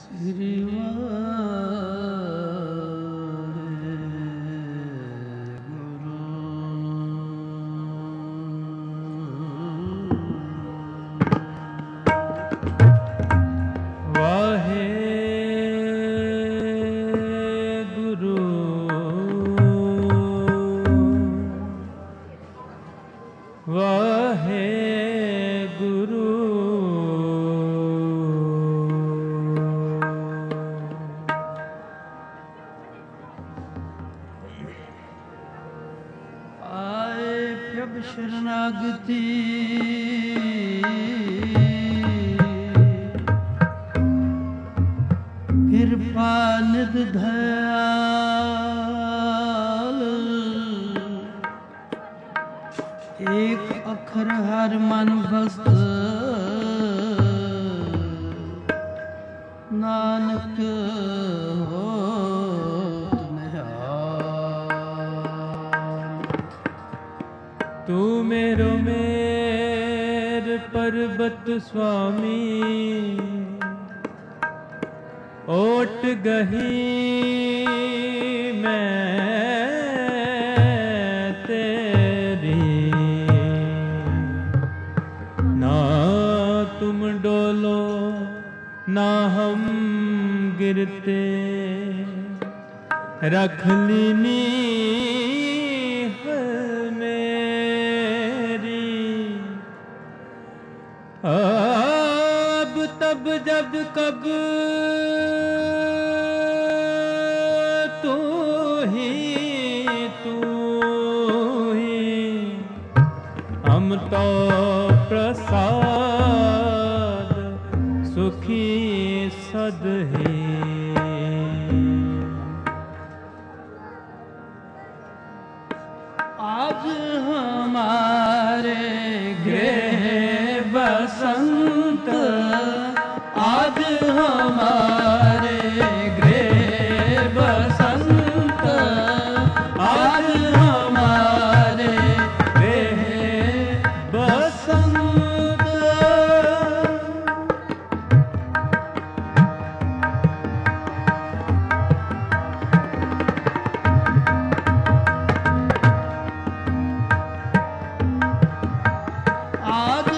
शरणागति कृपा निध दयाल एक अखर हर मन बस्त नानक हो तू मेरो मेर पर्वत स्वामी ओट गही मैं तेरी ना तुम डोलो ना हम गिरते रख लीनी अब तब जब कब तू ही हम तो प्रसाद सुखी सद ही आज हमारे गृह बसंत आज हमारे गृह बसंत आज हमारे गृह बसंत आज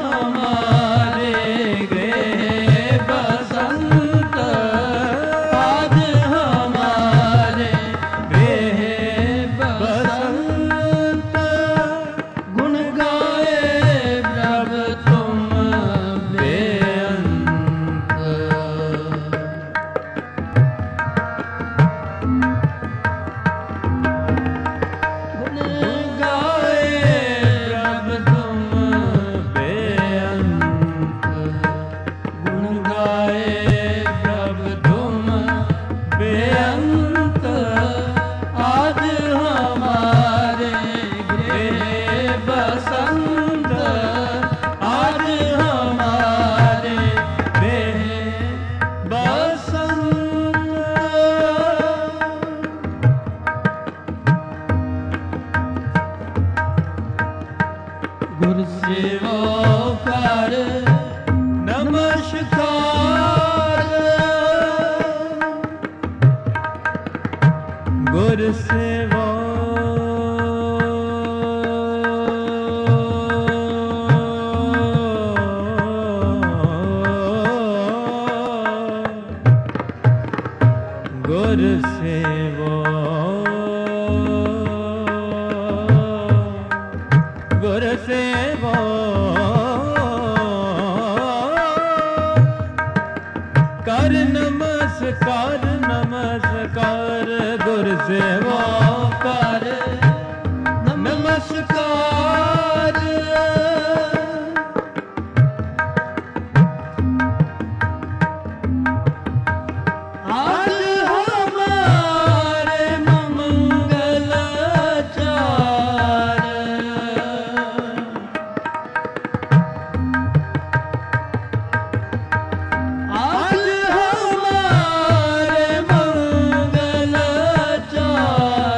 गुर सेवा कर नमस्कार गुर सेवा गुर सेवा गुर सेवा कर नमस्कार नमस्कार गुर सेवा कर नमस्कार आज हमारे मंगल चार आज हमारे मंगल चार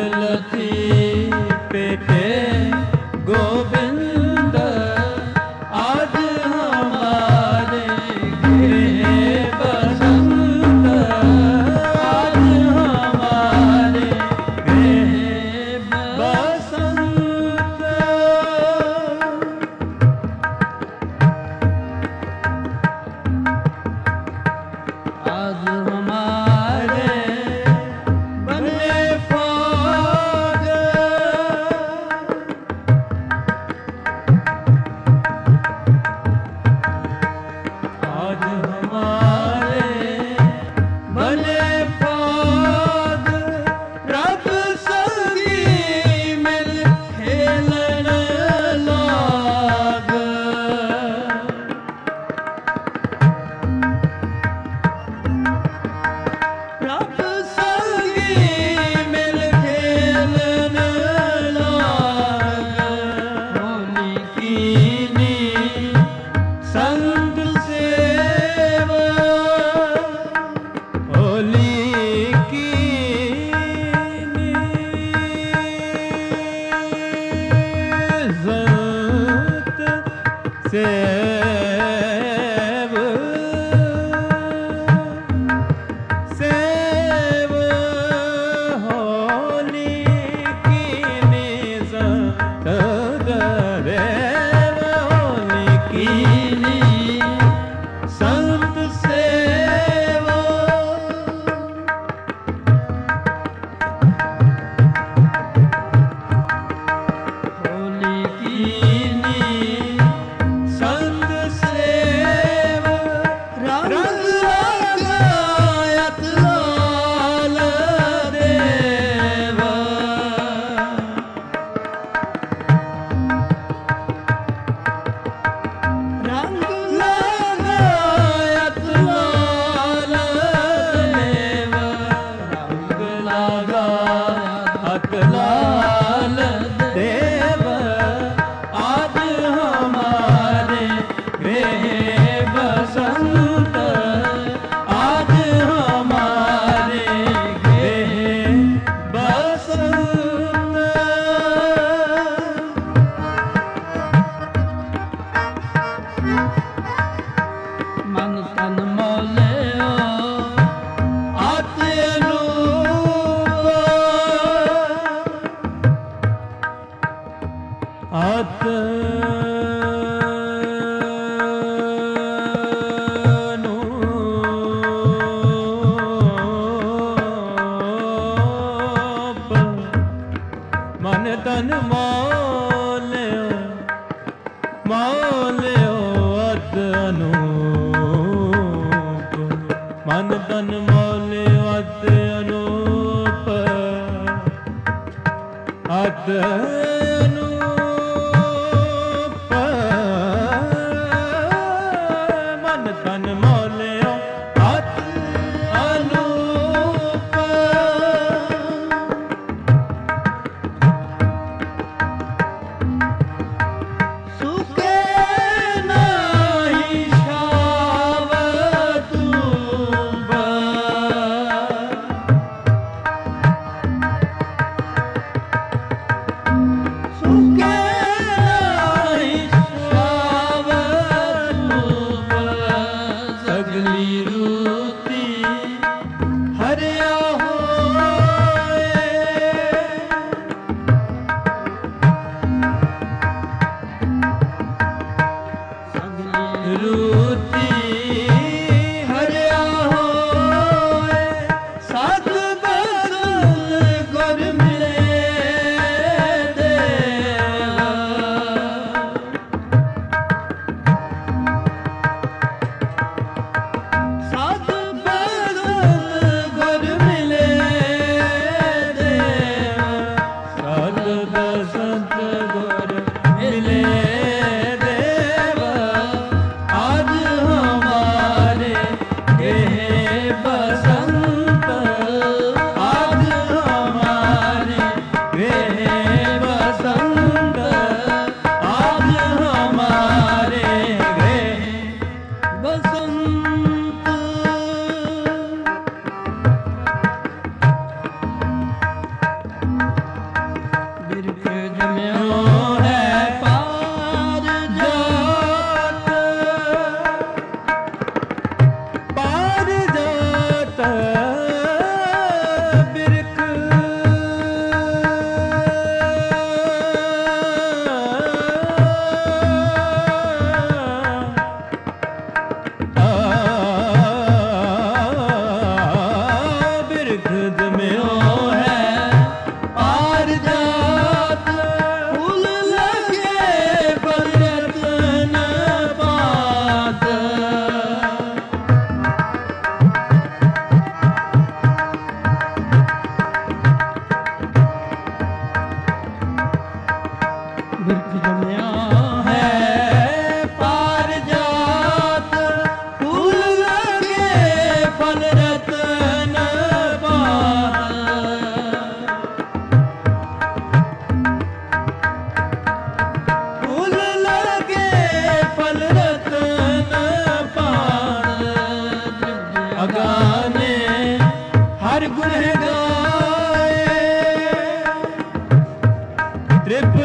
तुलसी पेटे गोविंद आज हमारे गृह बसंत आज हमारे गृह बसंत आज हमारे बने फाग आज हमारे बने फाग रब संगी मिल खेलन लाग रब संगी मिल खेलन लाग होली कीनी संत सेवा होली कीनी संत सेव सेव होली कीनी संत देव होली कीनी संत सेव होली कीनी संत सेव रंग लगायत लाल देव रंग लगायत लाल देव रंग लगायत लाल देव आज हमारे गृह बसंत आज हमारे गृह बसंत मन तन मोलियो आते अनूप आत मन तन मोलियो मोलियो अत अनूप मन तन मोलियो अत अनूप अत अनूप मन तन मोलियो अत अनूप सुखे नाही शाव तुबा सुखे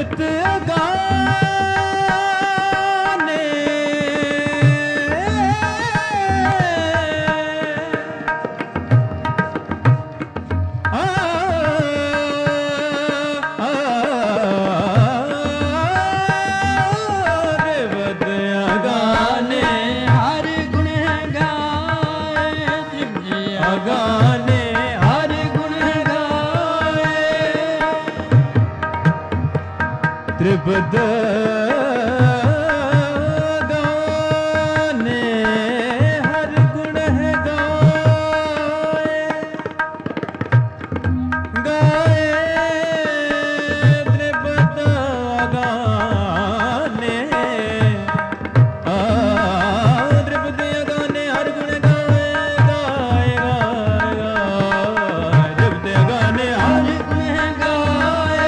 ਤ੍ਰਿਪਤ ਅਗਾਨੇ ਤ੍ਰਿਪਤ ਗਾਨੇ ਹਰ ਗੁਣ ਹੈ ਗਾਏ ਗਾਏ ਤ੍ਰਿਪਤ ਗਾਨੇ ਤ੍ਰਿਪਤ ਗਾਨੇ ਹਰ ਗੁਣ ਗਾਏ ਗਾਏ ਗਾਏ ਤ੍ਰਿਪਤ ਗਾਨੇ ਹਰ ਗੁਣ ਗਾਏ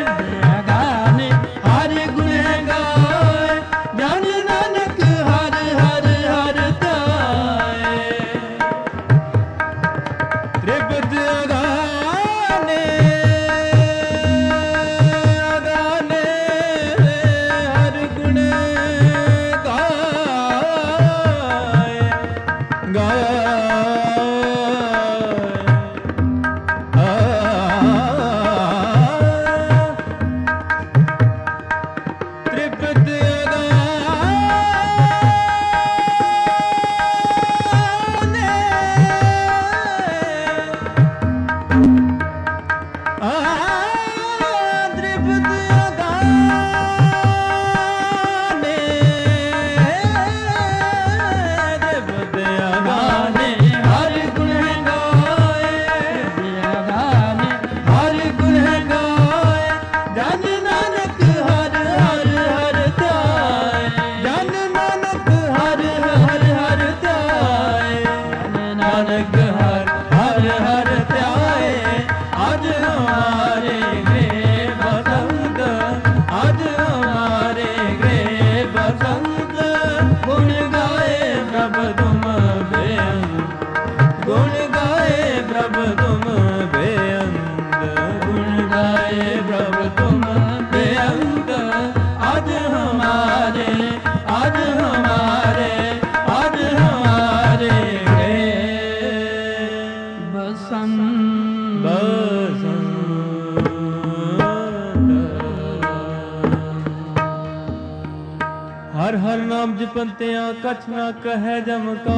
ਹਰ ਹਰ ਨਾਮ ਜਪੰਤਿਆਂ ਕਛ ਨਾ ਕਹੈ ਜਮਕਾ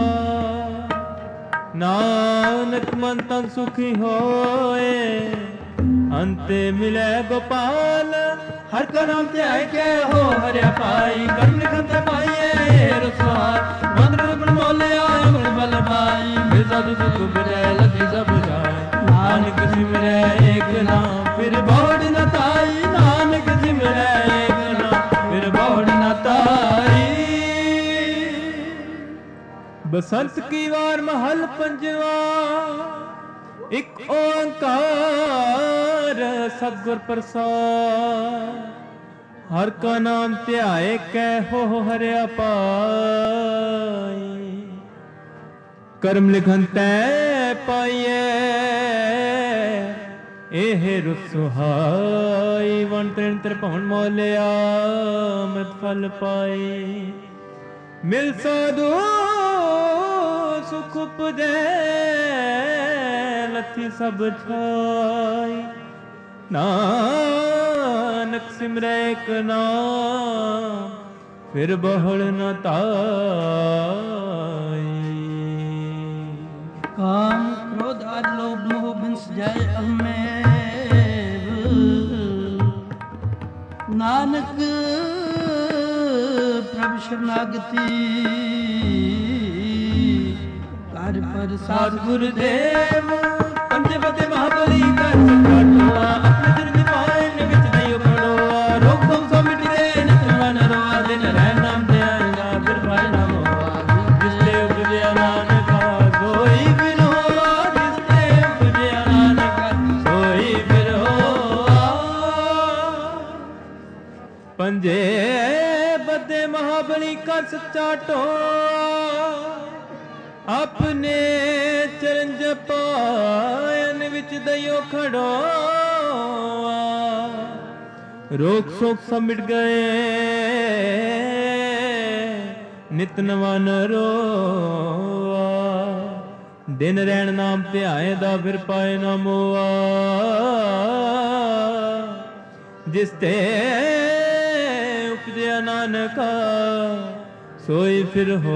ਨਾਨਕ ਮਨ ਤਨ ਸੁਖੀ ਹੋਏ ਅੰਤੇ ਮਿਲੇ ਗੋਪਾਲ ਹਰ ਕਾ ਨਾਮ ਧਿਆਇ ਕੇ ਹੋ ਹਰਿਆ ਪਾਈ ਕਰਮ ਲਿਖਤ ਪਾਈਏ ਰਸਵਾਰ ਮੰਦਰ ਗੁਣ ਮੋਲਿਆ ਗੁਣ ਬਲ ਪਾਈ ਮਿਲ ਸਾਧੂ ਸੁਖ ਮਿਲੇ ਲਗੀ ਸਭ ਜਾਏ ਨਾਨਕ ਸਿਮਰੈ ਏਕ ਨਾਮ ਫਿਰ ਬੋੜ ਨ ਤਾਈ ਨਾਨਕ ਸਿਮਰੈ ਏਕ ਨਾਮ ਫਿਰ ਬੋੜ ਨ ਤਾਈ ਬਸੰਤ ਕੀ ਵਾਰ ਮਹਲ ਪੰਜਵਾ ਇਕ ਓੰਕਾਰ ਸਤਿਗੁਰ ਪ੍ਰਸਾਦ ਹਰ ਕਾ ਨਾਮ ਧਿਆਏ ਕਹਿ ਹੋ ਹਰਿਆ ਪਾਈ ਕਰਮ ਲਿਖਨ ਤੈ ਪਾਈਏ ਇਹ ਰੁਸਹਾਈ ਵਣ ਤ੍ਰਿਣ ਤ੍ਰਿਭੁਵਨ ਮੋਲਿਆ ਅੰਮ੍ਰਿਤ ਫਲ ਪਾਈ ਮਿਲ ਸਾਧੂ ਸੁਖ ਉਪਜੈ ਲੱਥੀ ਸਭ ਛਾਈ ਨਾਨਕ ਸਿਮਰੈ ਏਕ ਨਾਮ ਫਿਰ ਬਹੁੜ ਨ ਤਾਈ काम क्रोध आदि लोभ मोह बिंस जय अहमेव नानक प्रभु शरणागति कर पर साध गुरुदेव पंजे बते महाबली कर सकाटवा अपने दिल में पाए ने विच नहीं उखड़वा रोग तुम सो मिट गए नित मन रोआ दिन रह नाम ध्यान फिर पाए नाम होवा जिसले उपजया नानक सोई बिन होवा जिसले उपजया नानक सोई बिन होवा पंजे बदे महाबली कर सच्चा टोआ अपने चरण जपायन विच दयो खड़ोआ रोग शोक सब मिट गए, नित नवा न रोआ। दिन रैन नाम ध्याए दा फिर पाए न मोआ। जिस ते उपजया नानका सोई फिर हो।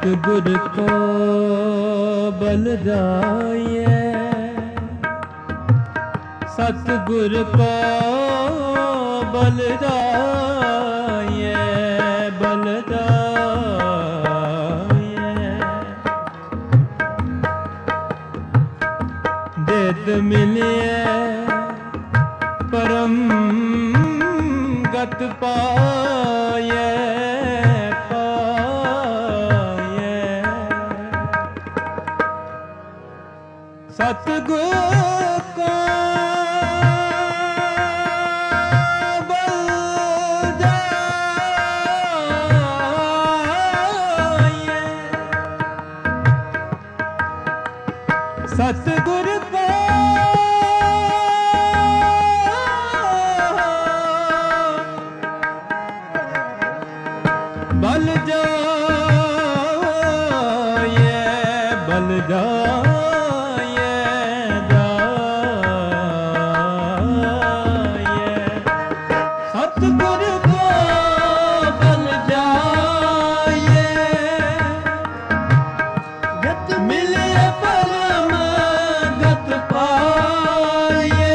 सतगुर को बल जाइए, सतगुर को बल जाइए, बल जाइए। देत मिलिए परम गत पाए, पाए। सतगुर को बल जाइए, सतगुर को बल जाइए, बल जाइए, जाइए। सतगुर को बल जाइए, गत मिले परम गत पाइए।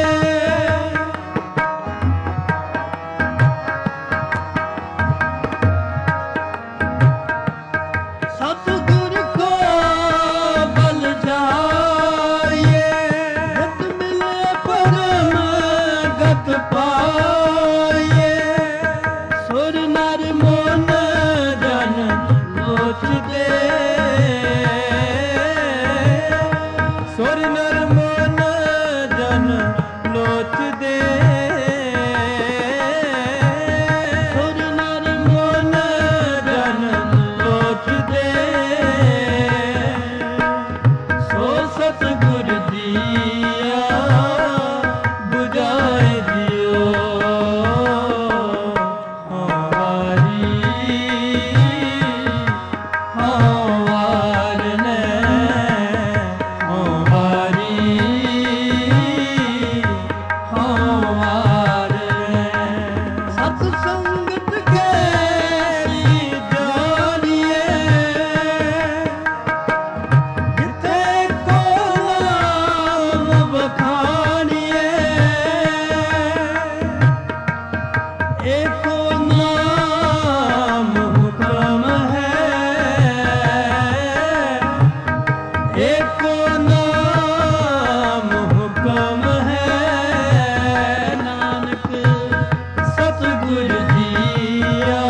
सतगुर को बल जाइए, गत मिले परम गत पाइए। सुर नर मन जन लोच दे, सुर नर मन जन लोच दे, सुर नर मन जन लोच दे। सो सतगुर दिया बुझाए दियो, हमारी हमार ने, हमारी हमार ने। सत्संगत कैसी जानिए, जिथे को नाम बखानिए। एको नाम हुक्म है, एको नाम हुक्म है। नानक सतगुर दिया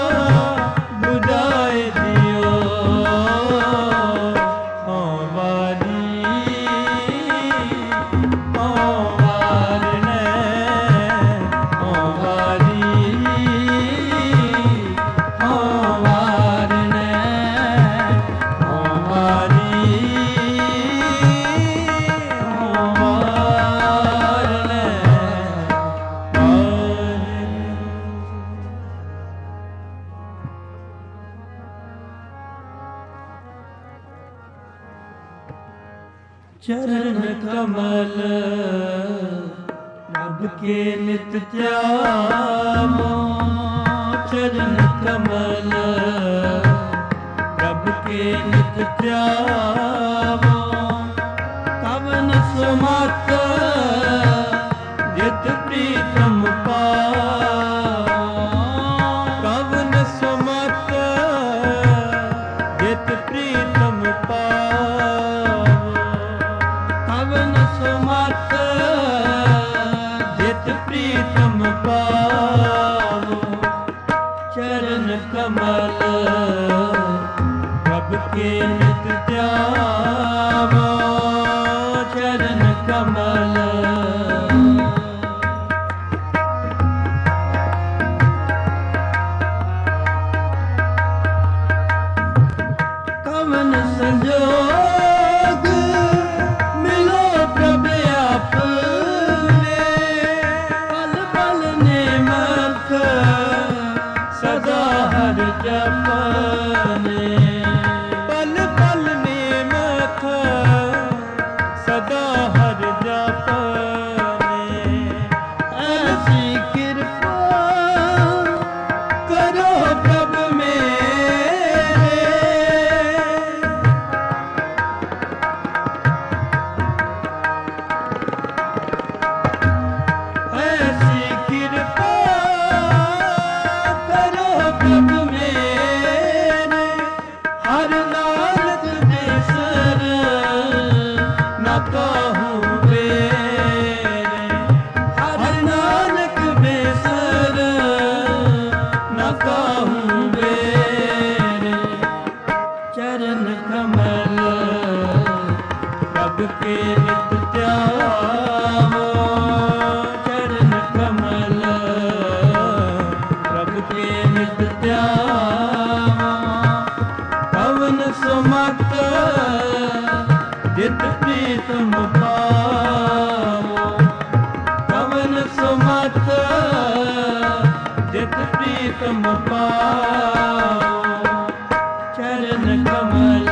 बुझाए दियो, हमारी हमार ने, हमारी हमार ने, हमारी हमार ने। चरण कमल रब के नित ध्यावो, चरण कमल रब के नित ध्यावो। कवन सुमत जित प्रीतम पावो, कवन सुमत जित प्रीतम पावो। कवन सुमत जित प्रीतम पावो। चरण कमल रब के नित ध्यावो, ਕੇ ਨਿਤ ਧਿਆਵੋ ਚਰਨ ਕਮਲ ਪ੍ਰਭ ਕੇ ਨਿਤ ਧਿਆਵੋ ਕਵਨ ਸੁਮਤ ਜਿਤ ਪ੍ਰੀਤਮ ਪਾਵੋ ਕਵਨ ਸੁਮਤ ਜਿਤ ਪ੍ਰੀਤਮ ਪਾਵੋ ਚਰਨ ਕਮਲ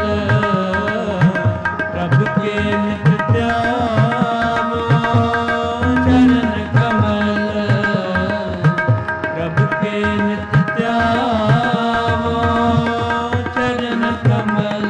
ਪ੍ਰਭ ਕੇ ਨਿਤ ਧਿਆਵੋ ਚਰਨ ਕਮਲ ਪ੍ਰਭ ਕੇ ਨਿਤ ਧਿਆਵੋ ਚਰਨ ਕਮਲ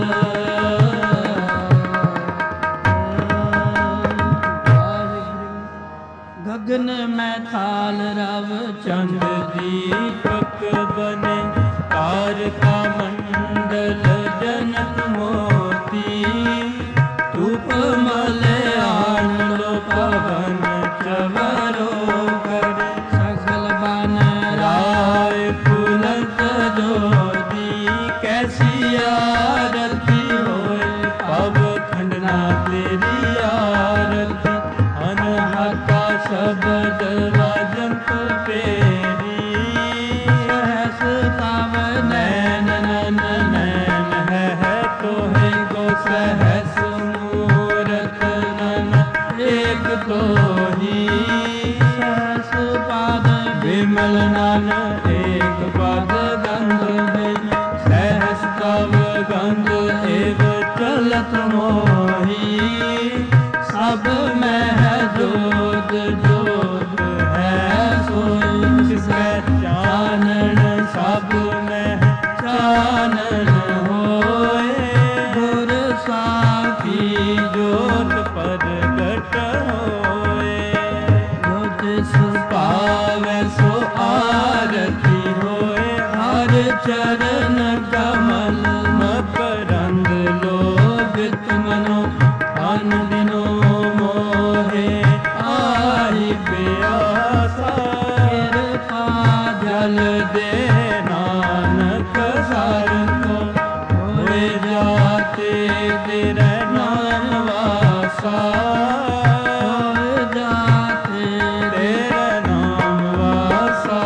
ਗगन ਮੈਂ ਥਾਲ ਰਵ ਚੰਦ ਦੀਪਕ ਬਨੇ ਤਾਰਕਾ ਮੰਡਲ ਜਨਕ ਮੋਤੀ ਧੂਪ ਮਲਿਆਣ ਲੋ ਪਵਨ ਚਵਰੋ ਕਰ ਸਗਲ ਬਨ ਰਾਏ ਫੁਲੰਤ ਜੋਤੀ ਕੈਸੀ ਆਰਤੀ ਹੋਏ ਪਵ ਖੰਡਨਾ ਤੇਰੀ ਆਰਤੀ ਅਨਹਤਾ ਸ਼ਬਦ ਰਾਜੰਤ ਤੇਰੀ ਸਹਸ ਤਵ ਨੈਨ ਨਨ ਨੈਨ ਹੈ ਤੋਹਿ ਗੋ ਸਹਸ ਮੂਰਤ ਨਨ ਏਕ ਤੋਹੀ ਸਹਸ ਪਦ ਵਿਮਲ ਨਨ ਏਕ ਪਦ ਗੰਧ ਬਿਨ ਸਹਸ ਤਵ ਗੰਧ ਏਵ ਚਲਤ ਮੋਹੀ ਸਭ ਮਹਿ ਜੋਤ ਜੋਤ ਹੈ ਸੋਈ ਜਿਸੈ ਚਾਨਣ ਸਭ ਮਹਿ ਚਾਨਣ ਹੋਏ ਗੁਰ ਸਾਖੀ ਜੋਤ ਪ੍ਰਗਟ ਹੋਏ ਜੋ ਤਿਸ ਪਾਵੈ ਸੋ ਆਰਤੀ ਹੋਏ ਹਰ ਚਰਨ ਕਮਲ ਮਕਰੰਦ ਲੋਭਿਤ ਮਨੋ ਅਨ ਦਿਨੋ ਮੋਹੇ ਆਈ ਪਿਆਸਾ ਕਿਰਪਾ ਜਲ ਦੇ ਨਾਨਕ ਸਰ ਕੋ ਹੋਏ ਜਾਤੇ ਤੇਰੇ ਨਾਮ ਵਾਸਾ ਹੋਏ ਜਾਤੇ ਤੇਰੇ ਨਾਮ ਵਾਸਾ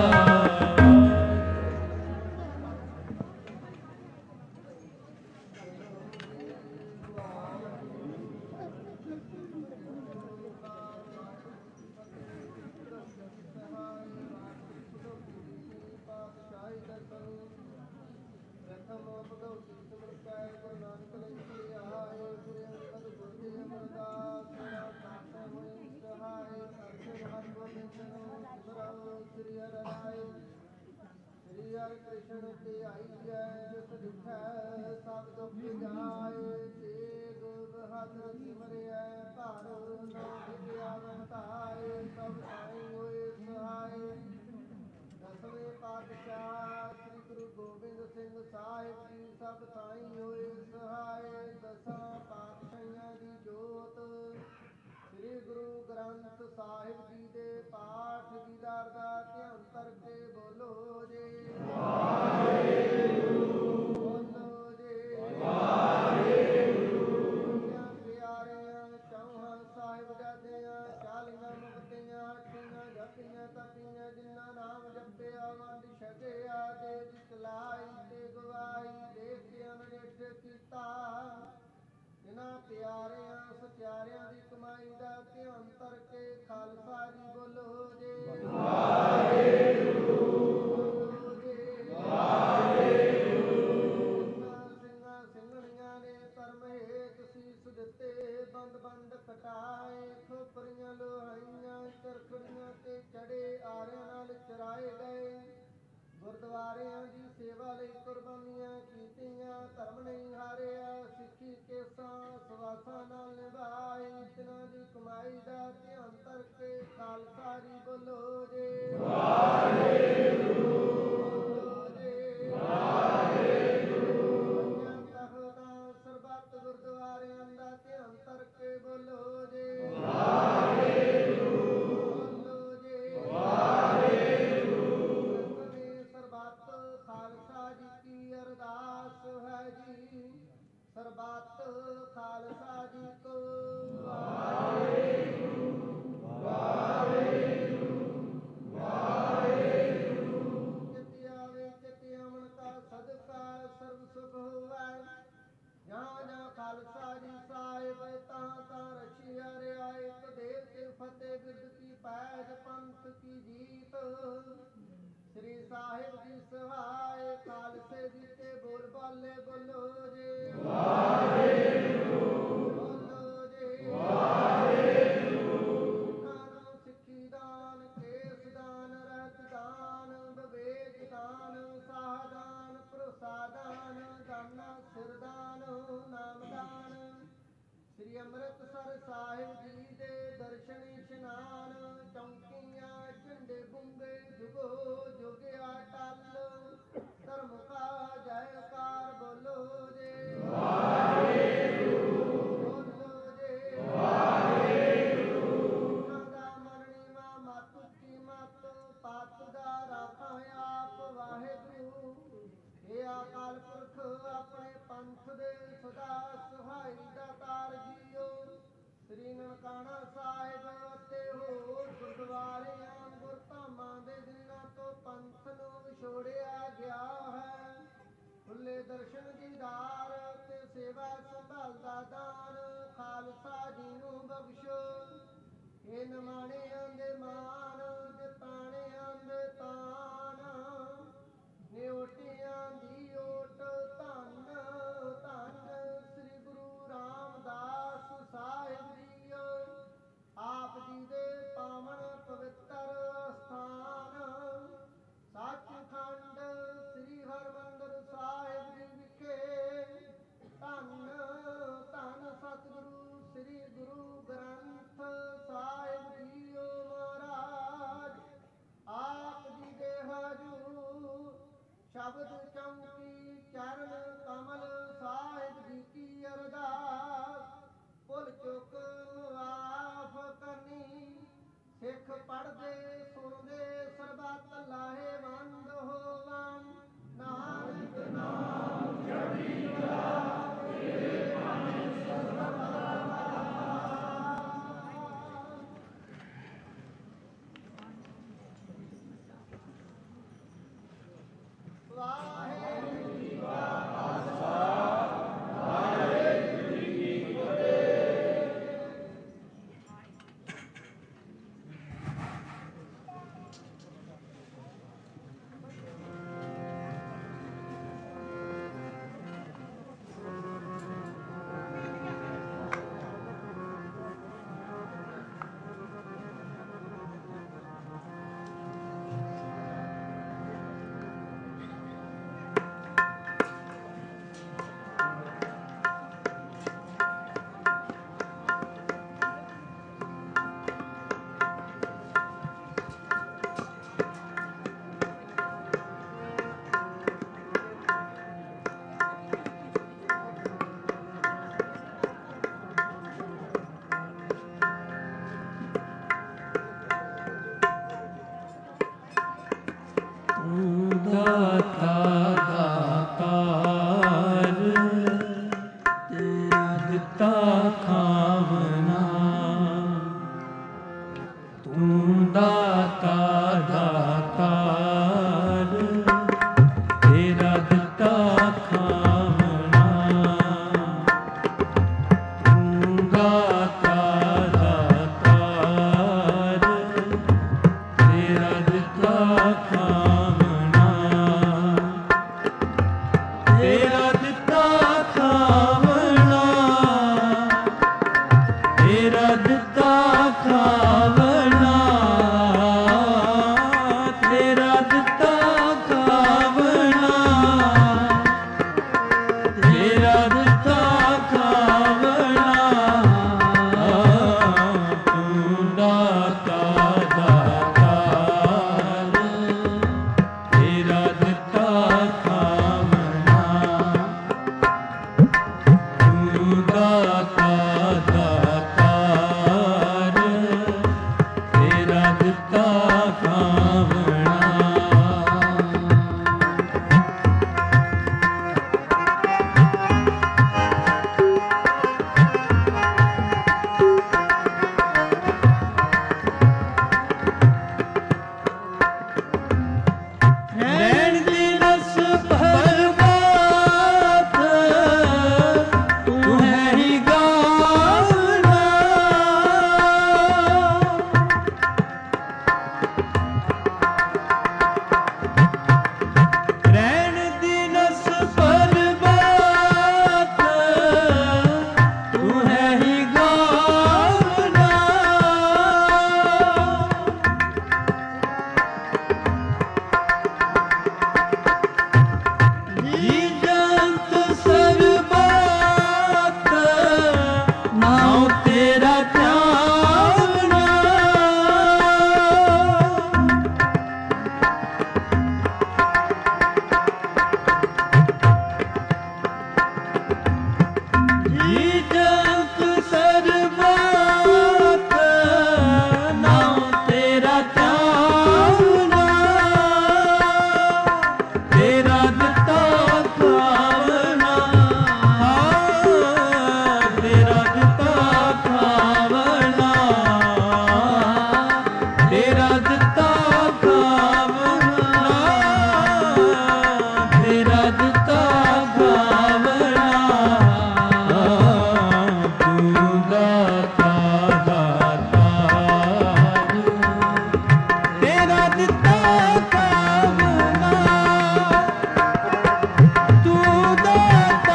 ਕ੍ਰਿਸ਼ਨ ਤੇ ਆਈ ਜੈ ਜਿਸ ਦਿਖੈ ਸਭ ਦੁਖ ਜਾਏ ਤੇਗ ਬਹਾਦਰ ਸਿਮਰਿਐ ਘਰ ਨੋ ਵਿਦਿਆ ਵਰਤਾਏ ਸਭ ਸਾਈ ਹੋਏ ਸਹਾਏ ਦਸਵੇਂ ਪਾਤਸ਼ਾਹ ਸ੍ਰੀ ਗੁਰੂ ਗੋਬਿੰਦ ਸਿੰਘ ਸਾਹਿਬ ਜੀ ਸਭ ਸਾਈ ਹੋਏ ਸਹਾਏ ਦਸਾਂ ਪਾਤਸ਼ਾਹੀਆਂ ਦੀ ਜੋਤ ਸ੍ਰੀ ਗੁਰੂ ਗ੍ਰੰਥ ਸਾਹਿਬ ਜੀ ਦੇ ਪਾਠ ਦੀਦਾਰ ਦਾ ਧਿਆਨ ਕਰਕੇ ਬੋਲੋ ਜੀ ਵਾਹਿਗੁਰੂ ਬੋਲੋ ਜੀ ਵਾਹਿਗੁਰੂ ਪਿਆਰਿਆਂ ਚੌਹਾਂ ਸਾਹਿਬਜ਼ਾਦਿਆਂ 40 ਮੁਕਤੀਆਂ 8 ਜਪੀਆਂ ਤਪੀਆਂ ਜਿਨ੍ਹਾਂ ਨਾਮ ਜਪਿਆ ਵੰਡ ਛਕਿਆ ਤੇ ਜਿਸ ਲਾਈ ਤੇ ਗਵਾਈ ਦੇਖ ਕੇ ਅਨੇਠ ਕੀਤਾ ਇਹਨਾਂ ਪਿਆਰਿਆਂ ਸਚਿਆਰਿਆਂ ਦੀ ਕਮਾਈ ਦਾ ਧਿਆਨ ਕਰਕੇ ਖਾਲਸਾ ਜੀ ਬੋਲੋ ਜੀ ਵਾਹਿਗੁਰੂ ਬੋਲੋ ਜੀ ਵਾਹਿਗੁਰੂ ਸਿੰਘਾਂ ਸਿੰਘਣੀਆਂ ਨੇ ਧਰਮ ਹੇਤ ਸੀਸ ਦਿੱਤੇ ਬੰਦ ਬੰਦ ਕਟਾਏ ਖੋਪਰੀਆਂ ਲੋਹਾਈਆਂ ਚਰਖੜੀਆਂ ਤੇ ਚੜੇ ਆਰਿਆਂ ਨਾਲ ਚਰਾਏ ਗਏ ਗੁਰਦੁਆਰਿਆਂ ਦੀ ਸੇਵਾ ਲਈ ਕੁਰਬਾਨੀਆਂ ਕੀਤੀਆਂ ਧਰਮ ਨਹੀਂ ਹਾਰਿਆ ਸਿੱਖੀ ਕੇਸਾਂ ਸਵਾਸਾਂ ਨਾਲ ਨਿਭਾਈ ਇਤਨਾ ਦੀ ਕਮਾਈ ਦਾ ਧਿਆਨ ਕਰਕੇ ਖਾਲਸਾ ਜੀ ਬੋਲੋ ਜੀ ਵਾਹਿਗੁਰੂ ਬੋਲੋ ਜੀ ਵਾਹਿਗੁਰੂ ਤਖਤਾਂ ਸਰਬੱਤ ਗੁਰਦੁਆਰਿਆਂ ਦਾ ਧਿਆਨ ਕਰਕੇ ਬੋਲੋ ਜੀ ਵਾਹਿਗੁਰੂ ਬੋਲੋ ਜੀ ਵਾਹਿਗੁਰੂ ਸਰਬੱਤ ਖਾਲਸਾ ਜੀ ਕੀ ਅਰਦਾਸ ਹੈ ਜੀ ਸਰਬੱਤ ਫਤਿਹ। ਖਾਲਸਾ ਜੀ ਕੋ ਵਾਹਿਗੁਰੂ ਵਾਹਿਗੁਰੂ ਵਾਹਿਗੁਰੂ। ਚਿਤਿ ਆਵੇ ਚਿਤਿ ਅਮਨ ਕਾ ਸਦਕਾ ਸਰਬ ਸੁਖ ਹੋਵੈ। ਜਾਂ ਜਾਂ ਖਾਲਸਾ ਜੀ ਸਾਹਿਬ ਤਾਂ ਤਾਂ ਰਖਿਆ ਰਿਆਇਤ ਦੇਵ ਤੇ ਫਤਿਹ ਬਿਰਦ ਕੀ ਪੈਜ ਪੰਥ ਕੀ ਜੀਤ। ਸ੍ਰੀ ਸਾਹਿਬ ਜੀ ਸਹਾਇ ਖਾਲਸੇ ਜੀ ਤੇ ਬੋਲ ਬਾਲੇ ਬੋਲੋ ਜੀ ਵਾਹਿਗੁਰੂ ਬੋਲੋ ਜੀ ਵਾਹਿਗੁਰੂ। ਸਿੱਖਾਂ ਸਿੱਖੀ ਦਾਨ ਕੇਸ ਦਾਨ ਰਹਿਤ ਦਾਨ ਵਿਵੇਕ ਦਾਨ ਸਾਹਦਾਨ ਭਰੋਸਾ ਦਾਨ ਦਾਨਾ ਸਿਰਦਾਨ ਨਾਮ ਦਾਨ। ਸ੍ਰੀ ਅੰਮ੍ਰਿਤਸਰ ਸਾਹਿਬ ਜੀ ਦੇ ਦਰਸ਼ਨ ਇਸ਼ਨਾਨ ਚੌਂਕੀਆਂ ਝੰਡੇ ਬੁੰਗੇ ਜੁਗੋ ਜੁਗਿਆ ਟਲ। ਧਰਮ ਕਾ ਜੈਕਾਰ ਬੋਲੋ ਜੀ ਵਾਹਿਗੁਰੂ ਬੋਲੋ ਜੀ ਵਾਹਿਗੁਰੂ। ਸਿੱਖਾਂ ਦਾ ਮਰਨੀ ਮਾ ਮਾਤੂ ਕੀ ਮਤ ਪਤ ਦਾ ਰਾਖਾਂ ਆਪ ਵਾਹਿਗੁਰੂ। ਇਹ ਅਕਾਲ ਪੁਰਖ ਆਪਣੇ ਪੰਥ ਦੇ ਸਦਾ ਸੁਹਾਈ ਦਾਤਾਰ ਜੀਓ। ਸ੍ਰੀ ਨਨਕਾਣਾ ਸਾਹਿਬ ਅਤੇ ਹੋਰ ਗੁਰਦੁਆਰਿਆਂ ਗੁਰਧਾਮਾਂ ਦੇ ਦਿਨਾਂ ਤੋਂ ਪੰਥ ਨੂੰ ਵਿਛੋੜਿਆ ਗਿਆ ਹੈ। ਖੁੱਲੇ ਦਰਸ਼ਨ ਦੀਦਾਰ ਤੇ ਸੇਵਾ ਸੰਭਾਲ ਦਾ ਦਾਨ ਖਾਲਸਾ ਜੀ ਨੂੰ ਬਖਸ਼ੋ। ਇਹ ਨਿਮਾਣਿਆਂ ਦੇ ਮਾਨ ਤੇ ਤਾਣਿਆਂ ਦੇ ਤਾਨ ਨਿਓਟਿਆਂ ਦੀ ਓਟ ਧੰਨ ਧੰਨ ਸ੍ਰੀ ਗੁਰੂ ਰਾਮਦਾਸ ਸਾਹਿਬ ਜੀਓ। ਆਪ ਜੀ ਦੇ ਪਾਵਨ ਪਵਿੱਤਰ ਸਥਾਨ ਸੱਚਖੰਡ ਸ੍ਰੀ ਹਰਿਮੰਦਰ ਸਾਹਿਬ ਜੀ ਵਿਖੇ ਧੰਨ ਧੰਨ ਸਤਿਗੁਰੂ ਸ੍ਰੀ ਗੁਰੂ ਗ੍ਰੰਥ ਸਾਹਿਬ ਜੀਓ ਮਹਾਰਾਜ। ਆਪ ਜੀ ਦੇ ਹਜੂਰ ਸ਼ਬਦ ਚੌਂਕੀ ਚਰਨ ਕਮਲ ਸਾਹਿਬ ਜੀ ਕੀ ਅਰਦਾਸ। ਭੁੱਲ ਚੁੱਕ ਮਾਫ ਕਰਨੀ ਸਿੱਖ ਪੜ੍ਹਦੇ ਸੁਣਦੇ ਸਰਬੱਤ ਲਾਹੇਵੰਦ ਹੋਵਨ। ਨਾਨਕ ਨਾਮ ਚੜ੍ਹਦੀ ਕਲਾ ਤੇਰੇ ਬਾਣੀ ਸਰਬੱਤ ਵਾਹਿਗੁਰੂ ਜੀ ਕਾ ਖਾਲਸਾ ਵਾਹਿਗੁਰੂ ਜੀ ਕੀ ਫਤਿਹ। ਨਾਉ ਤੇਰਾ ਧਿਆਵਣਾ ਜੀ ਜੰਤ ਸਰਬਤ ਨਾਉ ਤੇਰਾ ਧਿਆਵਣਾ ਤੇਰਾ ਦਿੱਤਾ ਖਾਵਣਾ ਤੇਰਾ ਦਿੱਤਾ ਖਾਵਣਾ ਤੇਰਾ ਦਿੱਤਾ ਖਾਵਣਾ ਤੇਰਾ ਦਿੱਤਾ ਖਾਵਣਾ ਤੂੰ ਦਾਤਾ ਦਾਤਾ ਤੇਰਾ ਦਿੱਤਾ ਖਾਵਣਾ ਤੂੰ ਦਾਤਾ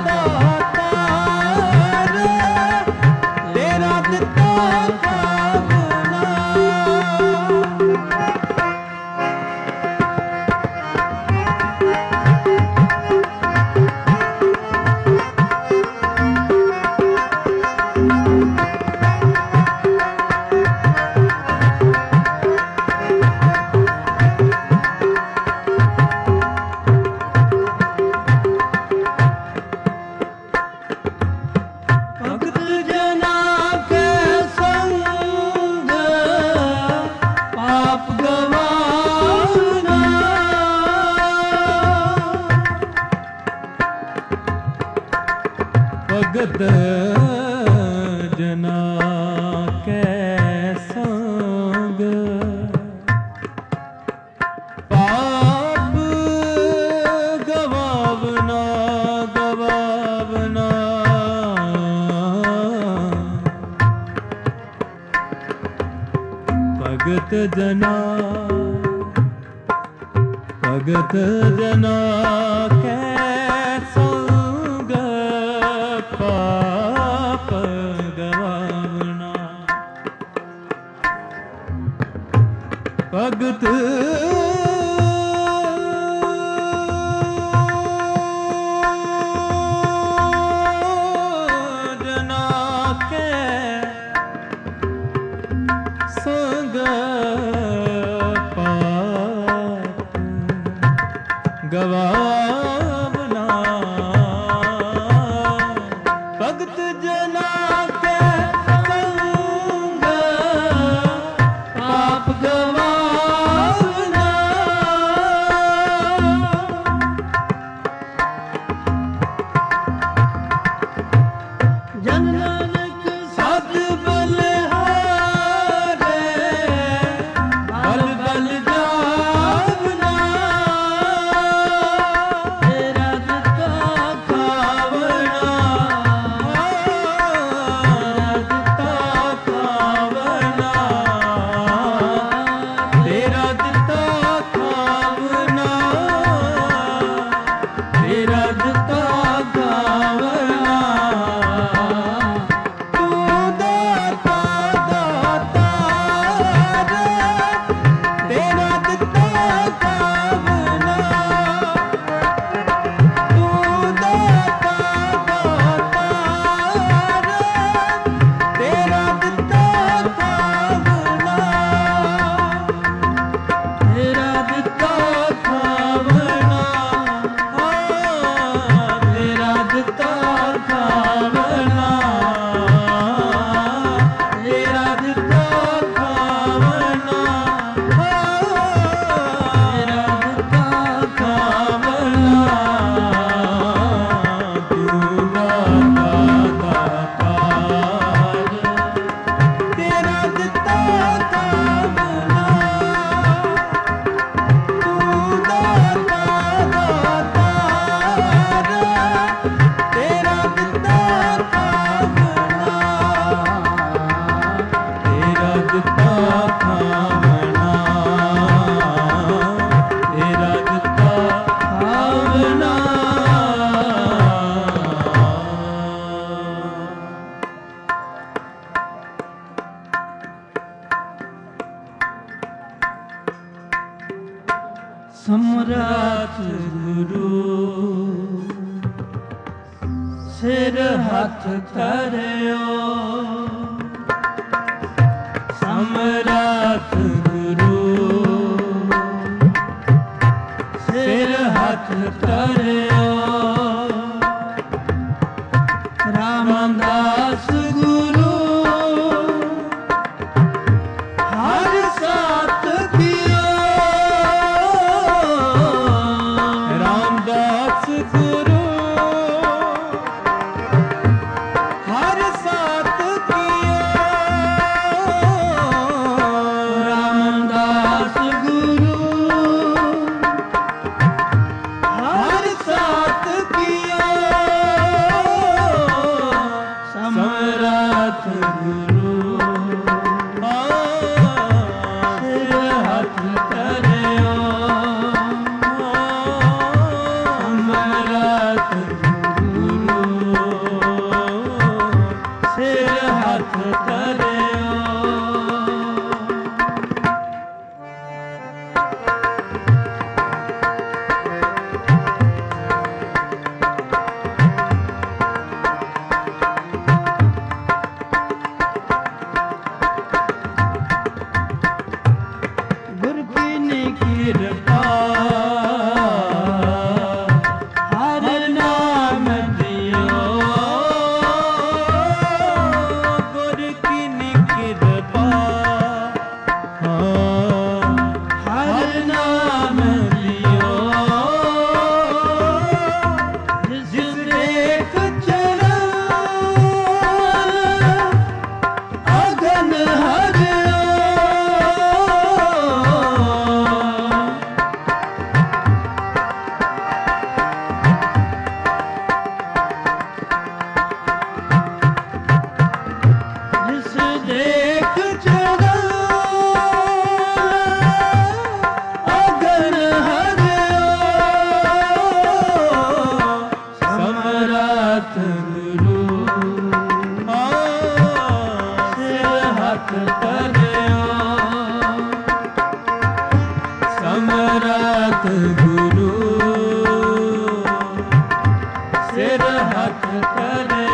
ਦਾਤਾਰ ਤੇਰਾ ਦਿੱਤਾ ਖਾਵਣਾ ਭਗਤ ਜਨਾ ਕੇ ਸੰਗ ਪਾਪ ਗਵਾਵਨਾ ਭਗਤ ਜਨਾ ਕੈ ਸੰਗ ਪਾਪ ਗਵਾਵਨਾ ਗਵਾਵਨਾ ਭਗਤ ਜਨਾ ਕੈ ਸੰਗ ਪਾਪ ਗਵਾਵਨਾ ਭਗਤ ਜਨਾ ਕੈ ਸੰਗ ਪਾਪ ਗਵਾਵਨਾ ਭਗਤ ਜਨਾ ਕੈ ਸੰਗ ਪਾਪ ਗਵਾਵਨਾ ਜਨ ਨਾਨਕ ਸਤ ਬਲਿਹਾਰੇ ਬਲ ਬਲ ਜਾਵਨਾ ਤੇਰਾ ਦਿੱਤਾ ਖਾਵਣਾ ਤੇਰਾ ਦਿੱਤਾ ਖਾਵਣਾ ਤੇਰਾ ਦਿੱਤਾ ਖਾਵਣਾ ਤੂੰ ਦਾਤਾ ਦਾਤਾਰ ਤੇਰਾ ਦਿੱਤਾ ਖਾਵਣਾ ਤੂੰ ਦਾਤਾ ਦਾਤਾਰ ਤੇਰਾ ਦਿੱਤਾ ਖਾਵਣਾ ਤੇਰਾ ਦਿੱਤਾ ਖਾਵਣਾ ਤੇਰਾ ਦਿੱਤਾ ਖਾਵਣਾ ਤੇਰਾ ਦਿੱਤਾ ਖਾਵਣਾ ਤੇਰਾ ਦਿੱਤਾ ਖਾਵਣਾ ਤੂੰ ਦਾਤਾ ਦਾਤਾਰ ਤੇਰਾ ਦਿੱਤਾ ਖਾਵਣਾ ਤੂੰ ਦਾਤਾ ਦਾਤਾਰ ਤੇਰਾ ਦਿੱਤਾ ਖਾਵਣਾ ਤੇਰਾ ਦਿੱਤਾ ਖਾਵਣਾ ਤੇਰਾ ਦਿੱਤਾ ਖਾਵਣਾ ਸਮਰਾਟ ਗੁਰੂ ਸਿਰ ਹੱਥ ਧਰਿਓ ਸਮਰੱਥ ਗੁਰੂ ਸਿਰ ਹੱਥ ਧਰਿਓ ਰਾਮਦਾਸ ਗੁਰੂ ਹਰ ਸਾਥ ਕੀਓ ਰਾਮਦਾਸ ਗੁਰੂ ਹਰ ਸਾਥ ਕੀਓ ਰਾਮਦਾਸ ਗੁਰੂ ਹਰ ਸਾਥ ਕੀਓ ਸਮਰੱਥ ਗੁਰੂ ਸਿਰ ਹੱਥ ਧਰਿਓ ਸਮਰੱਥ ਗੁਰੂ ਸਿਰ ਹੱਥ ਧਰਿਓ ਗੁਰ ਕੀ ਕਿਰਪਾ ਹਰ ਨਾਮ ਦਿਓ ਗੁਰ ਕੀ ਕਿਰਪਾ ਹਰ ਨਾਮ ਦਿਓ ਜਿਸ ਦੇਖ ਚਰਨ ਅਗਨ ਹਰਿਓ ਜਿਸ ਦੇਖ ਚਰਨ ਅਗਨ ਹਰਿਓ ਸਮਰੱਥ ਗੁਰੂ ਸਿਰ ਹੱਥ ਧਰਿਓ ਸਮਰੱਥ ਗੁਰੂ ਸਿਰ ਹੱਥ ਧਰਿਓ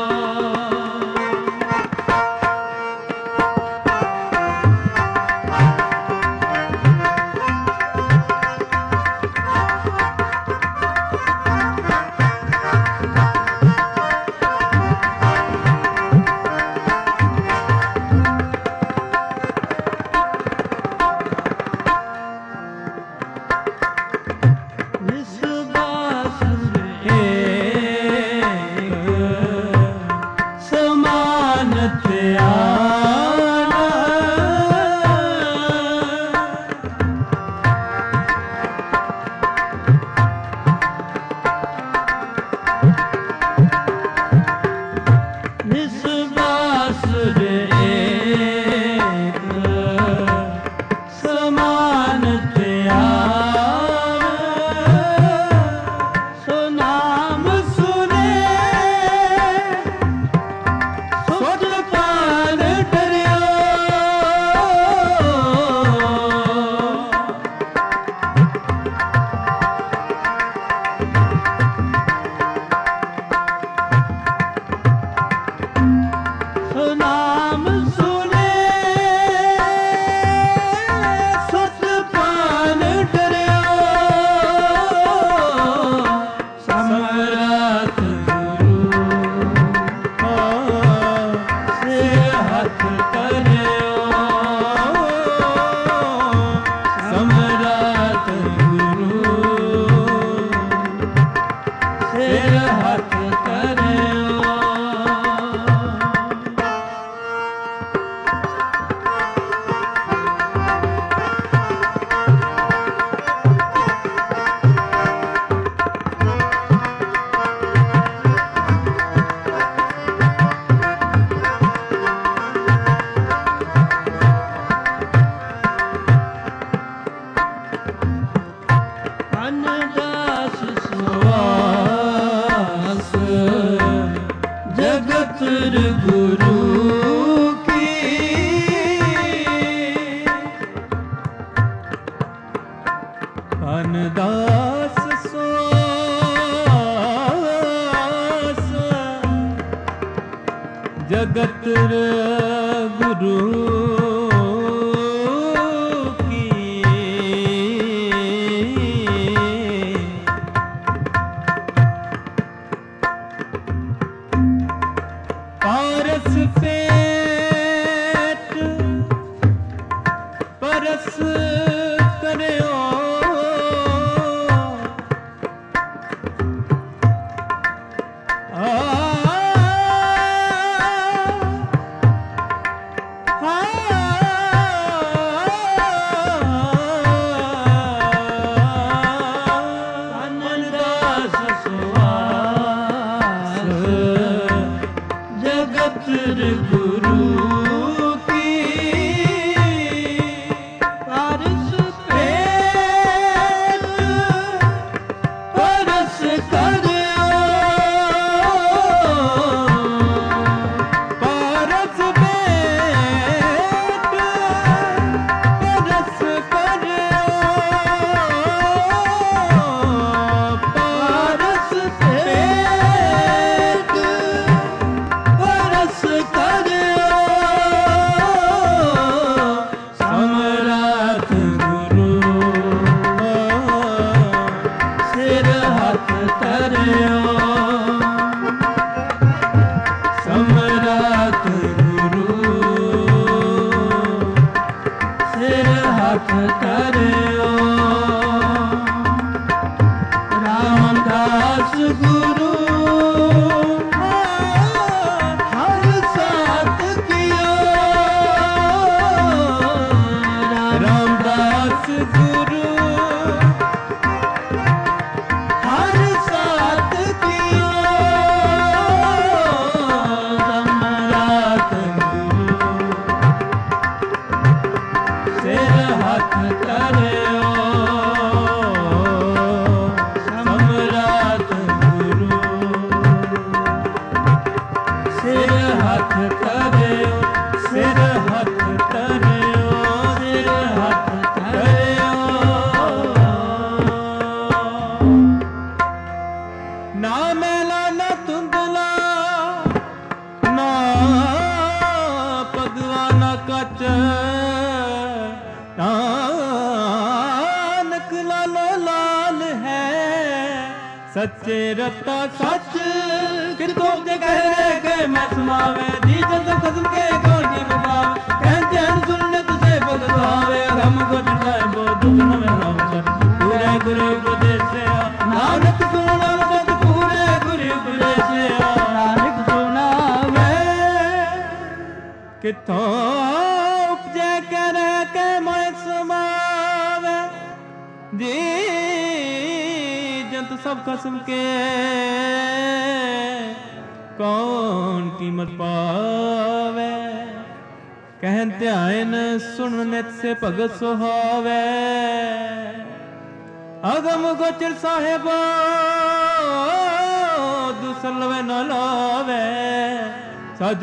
ਨਿਸਬਾਸ ਸਮਾਨ ਧਿਆਨ ਨਿਸਬਾਸ ਸਮਾਨ ਧਿਆਨ ਸੋ ਨਾਮ ਸੁਨੇ ਸੁਧ ਪਾਨ ਡਰਿਓ ਸੋ ਨਾਮ ਸੁਨੇ ਸੁਧ ਪਾਨ ਡਰਿਓ ਸਮਰੱਥ ਗੁਰੂ ਸਿਰ ਹੱਥ ਧਰਿਓ ਸਮਰੱਥ ਗੁਰੂ ਸਿਰ ਹੱਥ ਧਰਿਓ ਅਨਦਾਸ ਸੁਆਸ ਜਗਤ ਗੁਰੂ ਕੀ ਅਨਦਾਸ ਸੁਆਸ जगत गुरु पारस पेट परस करियो सच्चे रता सच कितों के कहने के मैं सुनावे दी जंत खसम के गोटी बगावे कहते हैं सुनने तुझे बगवावे हम को चढ़ाए वो दुख में राम कर पूरे गुरु उपदेश से नानक सुना जग पूरे गुरु उपदेश से नानक सुनावे कितों उपजे करे के मैं समावे जी सब कसम के कौन कीमत पावे कहन ध्यान सुन नित से भगत सुहावे अगम गोचर साहेब दुसलवे न लावे सज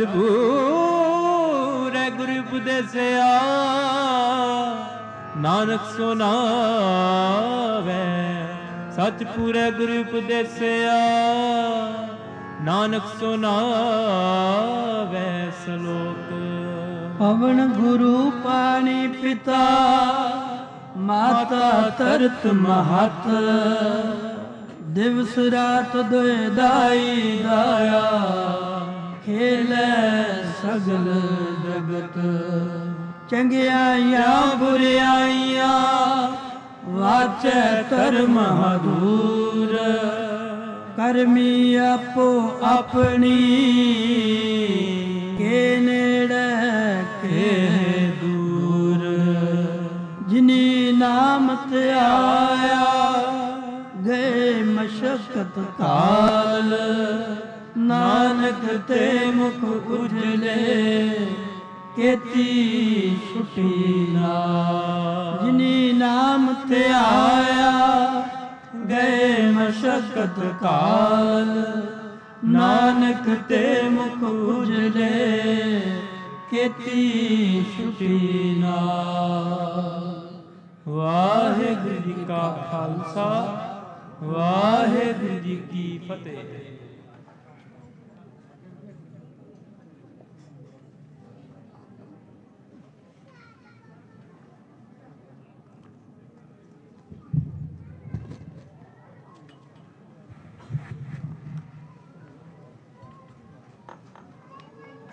पूरे गुरु उपदेसिया नानक सुनावे सच पूरे गुरु उपदेसिया नानक सुनावे सलोक पवन गुरु पानी पिता माता तरत महत दिवस रात दोए दाई दाया खेले सगल जगत चंगियाइया बुरियाइया वाचे धर्म मधुर करमी आपो अपनी के नेड़े के दूर जिनी नाम ते आया गए मशक्कत काल नानक ते मुख उजले केती छुटी ना जिनी नाम ते आया गए मशक्कत काल नानक ते मुख उजले केती छुटी ना। वाहिगुरू जी का खालसा वाहिगुरू जी की फतेह।